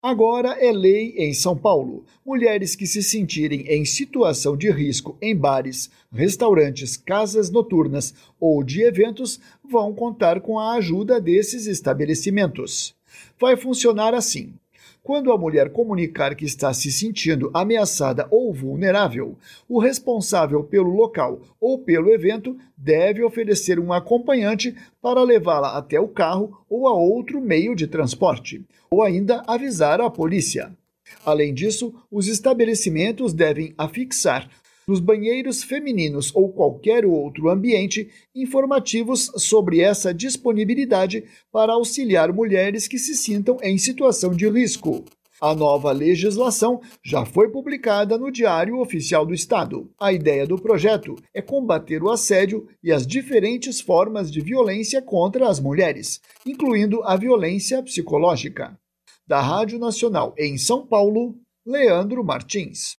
Agora é lei em São Paulo. Mulheres que se sentirem em situação de risco em bares, restaurantes, casas noturnas ou de eventos vão contar com a ajuda desses estabelecimentos. Vai funcionar assim. Quando a mulher comunicar que está se sentindo ameaçada ou vulnerável, o responsável pelo local ou pelo evento deve oferecer um acompanhante para levá-la até o carro ou a outro meio de transporte, ou ainda avisar a polícia. Além disso, os estabelecimentos devem afixar nos banheiros femininos ou qualquer outro ambiente informativos sobre essa disponibilidade para auxiliar mulheres que se sintam em situação de risco. A nova legislação já foi publicada no Diário Oficial do Estado. A ideia do projeto é combater o assédio e as diferentes formas de violência contra as mulheres, incluindo a violência psicológica. Da Rádio Nacional em São Paulo, Leandro Martins.